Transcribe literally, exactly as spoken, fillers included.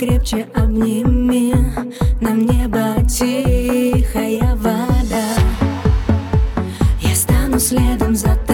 покрепче обними, нам небо тихая вода. Я стану следом за тобой.